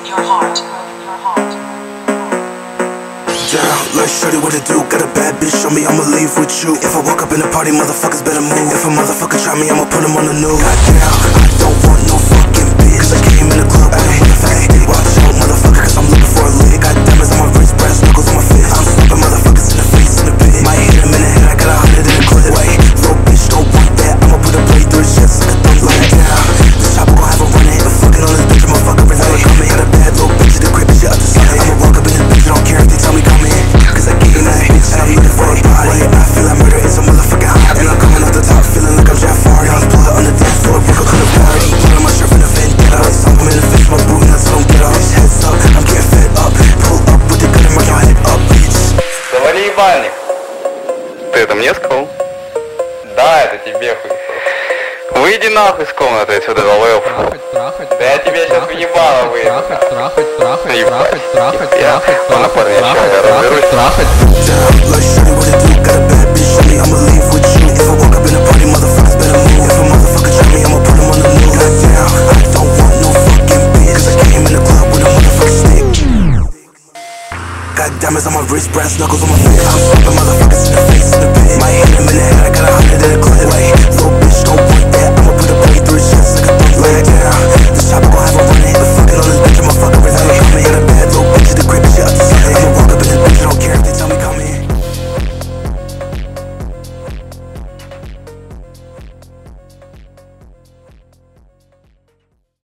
your heart. Down, like shorty, what it do? Got a bad bitch, show me I'ma leave with you. If I walk up in the party, motherfuckers better move. If a motherfucker try me, I'ma put him on the news. Goddamn, I don't want no fucking bitch, cause I came in the club with a motherfucking stick. Watch out, motherfucker, cause I'm looking for a lick. Got diamonds on my wrist, brass knuckles on my fist. I'm slapping motherfuckers in the face in the pit. Might hit him in the head, I got 100 in the clip. Wait, little bitch, don't want that. I'ma put a blade through his chest like a thumb. Like down, this chopper gon' have a run it. But fucking on this bitch, motherfucker, is never coming. Got a bad little bitch at the crib, and shit up to something. I'ma walk up in this bitch, I don't care if they tell me come in. Cause I gave that bitch, and I'm looking for a body. I feel like murder is a motherfucking hobby. And I'm coming off the top, feeling like I'm Jafar. Y'all blood on the dance floor, broke up in the party. Put on my shirt from the vendetta. Something in the face, my boo nuts don't get off. Heads up, I'm getting fed up. Pull up with the gun and mark your head up, bitch. Говори, ебальник. Ты это мне сказал? Да, это тебе хуй. Выйди нахуй с комнаты отсюда, долбоёб. Да я тебе сейчас в ебало выйду. Я на парня сейчас разберусь. Down, like shorty, what it do? Got a bad bitch, show me I'ma leave with you. If I walk up in the party, motherfuckers better move. If a motherfucker try me, I'ma put him on the news. Goddamn, I don't want no fucking bitch, cause I came in the club with a motherfucking stick. Got diamonds on my wrist, brass knuckles on my fist. I'm slapping motherfuckers in the face in the pit. Might hit him in the head, I got 100 in the clip. Wait, little bitch, don't want that. I'ma put a blade through his chest like a thumb. Like down, this chopper gon' have a run it.